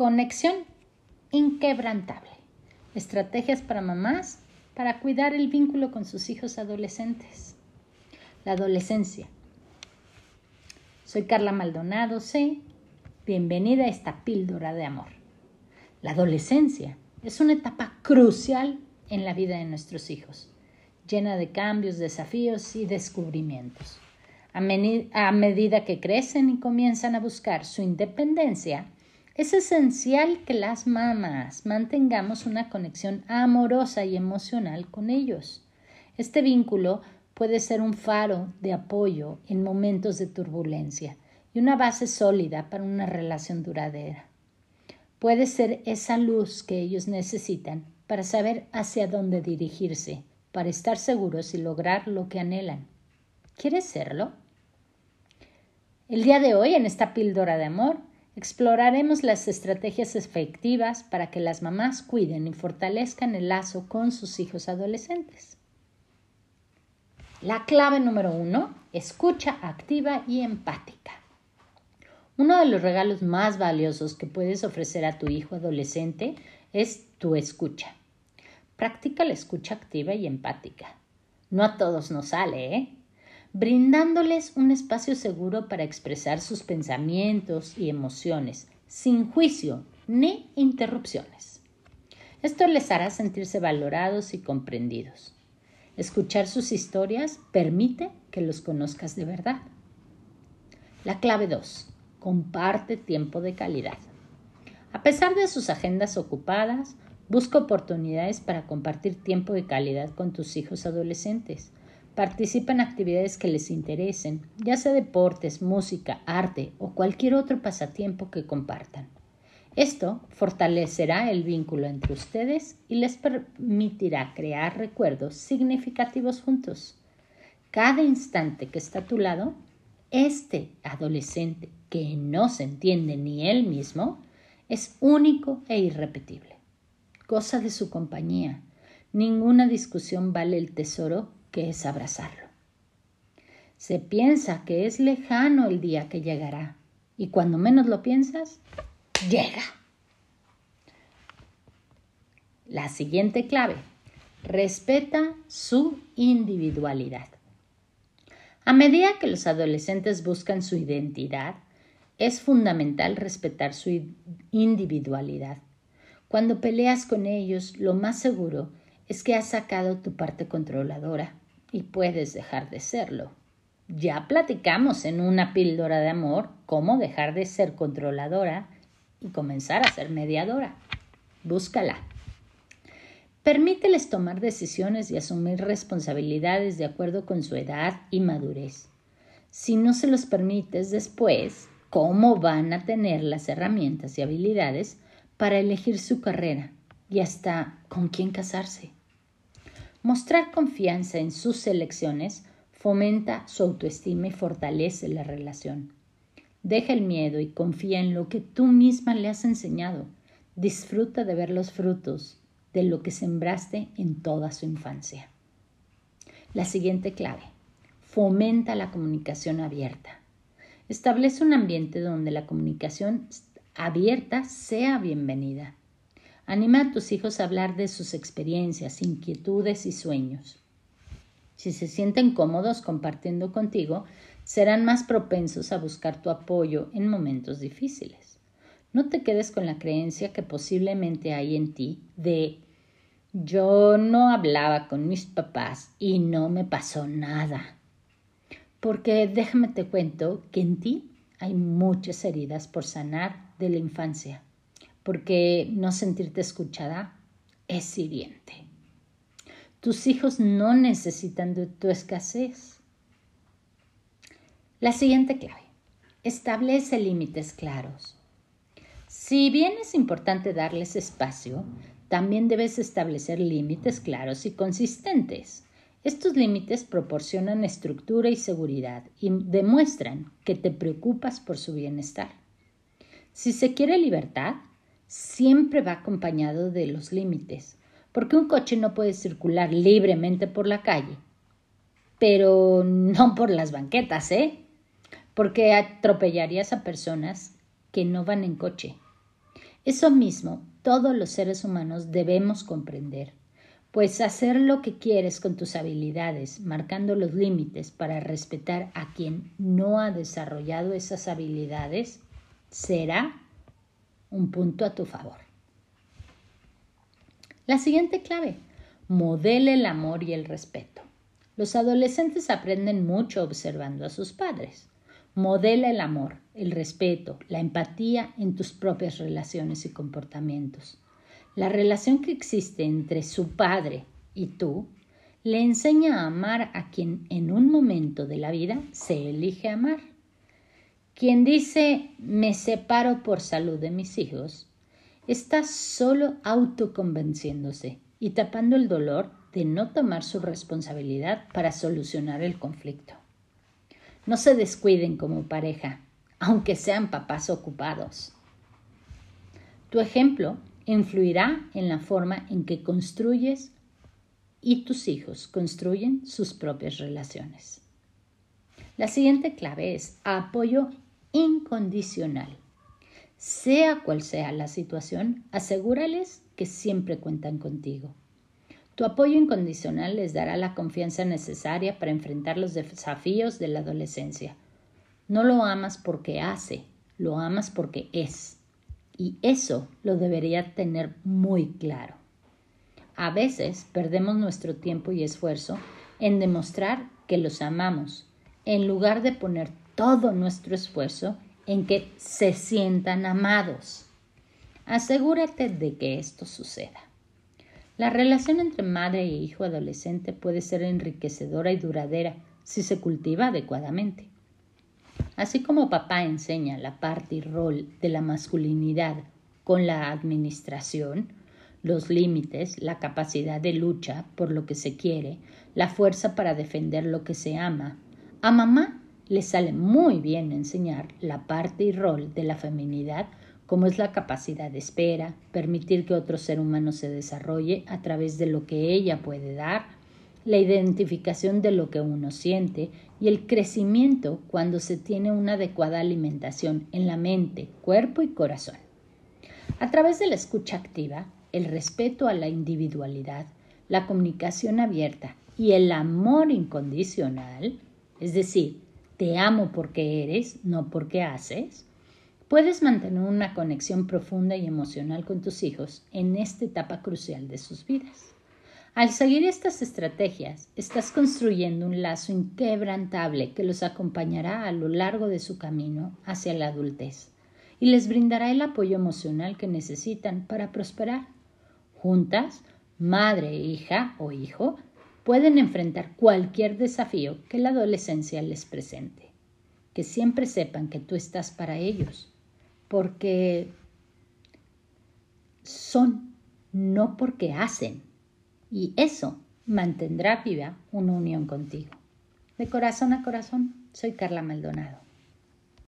Conexión inquebrantable. Estrategias para mamás para cuidar el vínculo con sus hijos adolescentes. La adolescencia. Soy Carla Maldonado C. Bienvenida a esta píldora de amor. La adolescencia es una etapa crucial en la vida de nuestros hijos, llena de cambios, desafíos y descubrimientos. A medida que crecen y comienzan a buscar su independencia, es esencial que las mamás mantengamos una conexión amorosa y emocional con ellos. Este vínculo puede ser un faro de apoyo en momentos de turbulencia y una base sólida para una relación duradera. Puede ser esa luz que ellos necesitan para saber hacia dónde dirigirse, para estar seguros y lograr lo que anhelan. ¿Quieres serlo? El día de hoy, en esta píldora de amor, exploraremos las estrategias efectivas para que las mamás cuiden y fortalezcan el lazo con sus hijos adolescentes. La clave número 1, escucha activa y empática. Uno de los regalos más valiosos que puedes ofrecer a tu hijo adolescente es tu escucha. Practica la escucha activa y empática. No a todos nos sale, brindándoles un espacio seguro para expresar sus pensamientos y emociones, sin juicio ni interrupciones. Esto les hará sentirse valorados y comprendidos. Escuchar sus historias permite que los conozcas de verdad. La clave 2. Comparte tiempo de calidad. A pesar de sus agendas ocupadas, busca oportunidades para compartir tiempo de calidad con tus hijos adolescentes. Participa en actividades que les interesen, ya sea deportes, música, arte o cualquier otro pasatiempo que compartan. Esto fortalecerá el vínculo entre ustedes y les permitirá crear recuerdos significativos juntos. Cada instante que está a tu lado, este adolescente que no se entiende ni él mismo, es único e irrepetible. Goza de su compañía. Ninguna discusión vale el tesoro que es abrazarlo. Se piensa que es lejano el día que llegará, y cuando menos lo piensas, llega. La siguiente clave: respeta su individualidad. A medida que los adolescentes buscan su identidad, es fundamental respetar su individualidad. Cuando peleas con ellos, lo más seguro es que has sacado tu parte controladora y puedes dejar de serlo. Ya platicamos en una píldora de amor cómo dejar de ser controladora y comenzar a ser mediadora. Búscala. Permíteles tomar decisiones y asumir responsabilidades de acuerdo con su edad y madurez. Si no se los permites después, ¿cómo van a tener las herramientas y habilidades para elegir su carrera y hasta con quién casarse? Mostrar confianza en sus elecciones fomenta su autoestima y fortalece la relación. Deja el miedo y confía en lo que tú misma le has enseñado. Disfruta de ver los frutos de lo que sembraste en toda su infancia. La siguiente clave: fomenta la comunicación abierta. Establece un ambiente donde la comunicación abierta sea bienvenida. Anima a tus hijos a hablar de sus experiencias, inquietudes y sueños. Si se sienten cómodos compartiendo contigo, serán más propensos a buscar tu apoyo en momentos difíciles. No te quedes con la creencia que posiblemente hay en ti de yo no hablaba con mis papás y no me pasó nada. Porque déjame te cuento que en ti hay muchas heridas por sanar de la infancia, porque no sentirte escuchada es hiriente. Tus hijos no necesitan de tu escasez. La siguiente clave: establece límites claros. Si bien es importante darles espacio, también debes establecer límites claros y consistentes. Estos límites proporcionan estructura y seguridad y demuestran que te preocupas por su bienestar. Si se quiere libertad, siempre va acompañado de los límites, porque un coche no puede circular libremente por la calle, pero no por las banquetas, porque atropellarías a personas que no van en coche. Eso mismo, todos los seres humanos debemos comprender, pues hacer lo que quieres con tus habilidades, marcando los límites para respetar a quien no ha desarrollado esas habilidades, será un punto a tu favor. La siguiente clave: modela el amor y el respeto. Los adolescentes aprenden mucho observando a sus padres. Modela el amor, el respeto, la empatía en tus propias relaciones y comportamientos. La relación que existe entre su padre y tú le enseña a amar a quien en un momento de la vida se elige amar. Quien dice me separo por salud de mis hijos está solo autoconvenciéndose y tapando el dolor de no tomar su responsabilidad para solucionar el conflicto. No se descuiden como pareja, aunque sean papás ocupados. Tu ejemplo influirá en la forma en que construyes y tus hijos construyen sus propias relaciones. La siguiente clave es apoyo incondicional. Sea cual sea la situación, asegúrales que siempre cuentan contigo. Tu apoyo incondicional les dará la confianza necesaria para enfrentar los desafíos de la adolescencia. No lo amas porque hace, lo amas porque es. Y eso lo debería tener muy claro. A veces perdemos nuestro tiempo y esfuerzo en demostrar que los amamos, en lugar de poner todo nuestro esfuerzo en que se sientan amados. Asegúrate de que esto suceda. La relación entre madre e hijo adolescente puede ser enriquecedora y duradera si se cultiva adecuadamente. Así como papá enseña la parte y rol de la masculinidad con la administración, los límites, la capacidad de lucha por lo que se quiere, la fuerza para defender lo que se ama, a mamá le sale muy bien enseñar la parte y rol de la feminidad, como es la capacidad de espera, permitir que otro ser humano se desarrolle a través de lo que ella puede dar, la identificación de lo que uno siente y el crecimiento cuando se tiene una adecuada alimentación en la mente, cuerpo y corazón. A través de la escucha activa, el respeto a la individualidad, la comunicación abierta y el amor incondicional, es decir, te amo porque eres, no porque haces, puedes mantener una conexión profunda y emocional con tus hijos en esta etapa crucial de sus vidas. Al seguir estas estrategias, estás construyendo un lazo inquebrantable que los acompañará a lo largo de su camino hacia la adultez y les brindará el apoyo emocional que necesitan para prosperar. Juntas, madre, hija o hijo pueden enfrentar cualquier desafío que la adolescencia les presente. Que siempre sepan que tú estás para ellos, porque son, no porque hacen. Y eso mantendrá viva una unión contigo. De corazón a corazón, soy Carla Maldonado.